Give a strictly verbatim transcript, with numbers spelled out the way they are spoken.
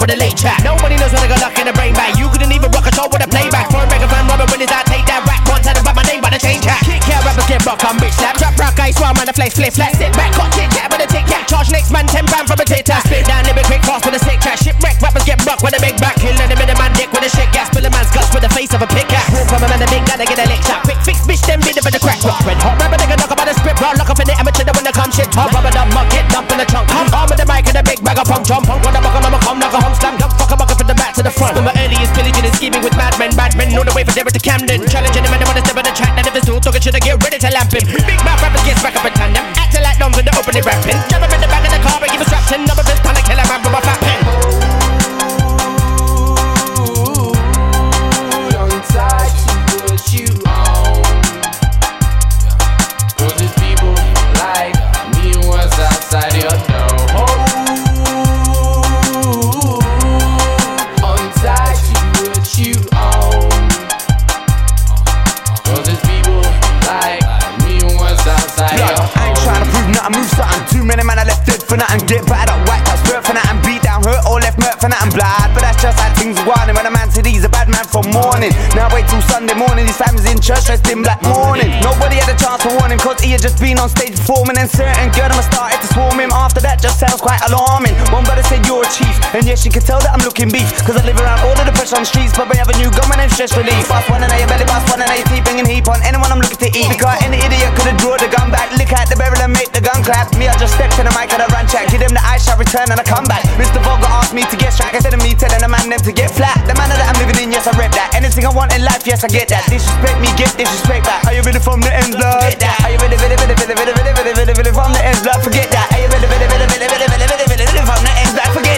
with a late chat. Nobody knows when I got luck in the brain bag. You couldn't even rock a show with a playback. For a mega fan, Robert Williams, I take that rap. One time about my name, but I change that. Kick out rappers get rock, I'm bitch slap. Trap rock, I swear, man, the flex, flip, flat. Sit back, cut, chit chat with a tick cat. Charge next man, ten pound from a tit tat. Spit down, live it quick, fast with a sick chat. Shipwreck, rappers get rock with a big back. Kill in the middle, man, dick with a shit gas. Spill a man's guts with the face of a pick cat. Walk from a man, a big guy, they get a lick shot. Quick fix, bitch, them bit of the crack rock. Red hot rapper, they can knock about the script, rock. Lock up in the amateur, when they come shit. Top rubber, dumb mug, get dump in the trunk. Arm with the mic and a big bag of punk. Jump, punk, when I'm I'ma come, knock a hum, slam, dump, fuck a bucket from the back to the front. From my earliest pillaging and scheming with madmen, madmen, on the way from Derry to Camden. Challenging them and they wanna step on the track. Now if it's still talking shit, I get ready to lamp him. Big mouth rappers get back up in tandem. Acting like numbs when they open it rapping. Jump up in the back of the car and give a straps in. Number fist, panic, kill a man from a fat pen. Don't try to put you on. Cause there's people like me was outside your door. Untie to put you on. Cause there's people like me was outside your door. I ain't trying to prove nothing, move something. Too many man I left dead for nothing. Get battered up, whacked up, spurt for nothing. Beat down, hurt or left murk for nothing. Blood, but that's just how things are running. When a man said he's a bad man from morning. Now wait till Sunday morning, his family's in church dressed in black mourning. Nobody had a chance to warn him, cause he had just been on stage performing. And certain girl them started to swarm him. After that just sounds quite alarming. One brother said you're a chief, and yes you can tell that I'm looking beef. Cause I live around all of the pressure on the streets. But I have a new gun, my name's stress relief. Boss one and I your belly, boss one and I your teeth. Bringing heap on anyone I'm looking to eat. Because any idiot could've draw the gun back. Lick out the barrel and make the gun clap. Me I just stepped to the mic and I run check. Give them the eye shot, return and I come back. Mister Vogel asked me to get strack. Instead of me telling the man them to get flat. The manner that I'm living in, yes I rep that. Anything I want in life, yes I get that. Disrespect me, get disrespect back. Are you ready from the end, blood? Get that. Are you ready, ready, ready, ready, ready, ready, ready, ready, ready from the end, blood? Forget that. Are you ready, ready, ready, ready, ready, ready, ready, ready from the end, blood? Forget